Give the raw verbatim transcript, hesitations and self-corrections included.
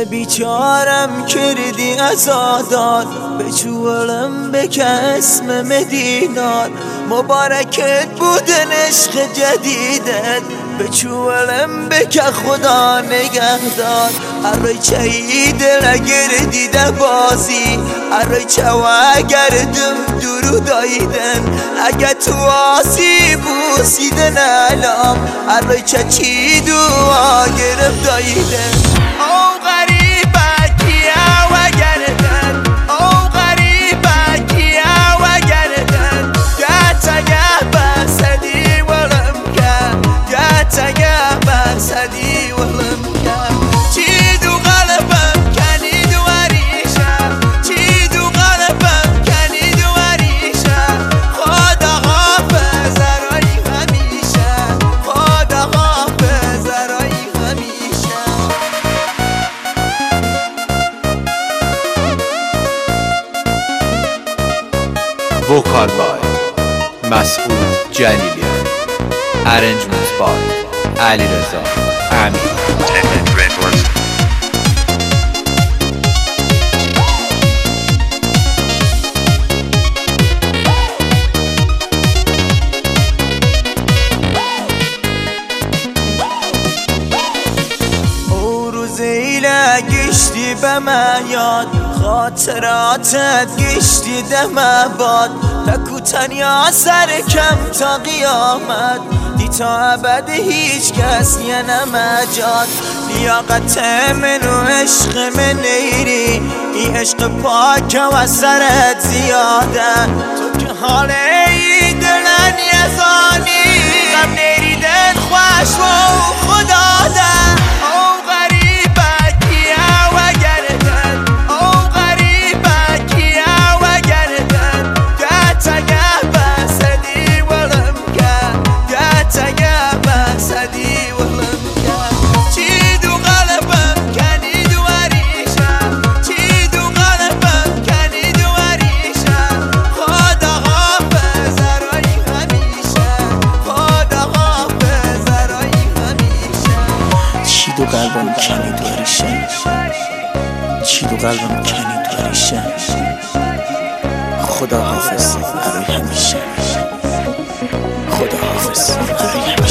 بیچارم کردی ازادار به چولم بکه اسم مدینار مبارکت بودن عشق جدیدت به چولم بکه خدا نگهدار ارای چهی دل گردیده بازی ارای چوا گردم درو دایدن اگه تو آسی بوسیدن علام ارای چه چی دعا گرم دایدن او غریبه کیا و گردن او غریبه کیا و گردن گتگه بسدی ولم که گتگه بسدی ولم که چی دو قلبم کنی دو وریشه چی دو قلبم کنی دو وریشه خدا حافظ رای همیشه خدا حافظ رای همیشه Vocal by Masoud Jalilian. Arrangements by Ali Reza Amir. Records. او روزیله گشتی به من یاد خاطراتت گشتی دم باد تکو تنیا سر کم تا قیامت دی تا ابد هیچ کس یه نمجاد لیاقت من و عشق من نیری این عشق پاک و سرت زیاده تو که حال ای دلن یزانی غم نیریدن خوش و خدا ده او غریبه کیا و گردن او غریبه کیا و گردن گتگه بسدی ولم که گتگه بسدی ولم که چی دو قلبم کنی دو وریشه چی دو قلبم کنی دو وریشه خدا حافظ رای همیشه خدا حافظ رای همیشه چی دو قلبم کنی دو وریشه چی دو قلبم کنی دو وریشه خدا حافظ برای همیشه خدا حافظ برای همیشه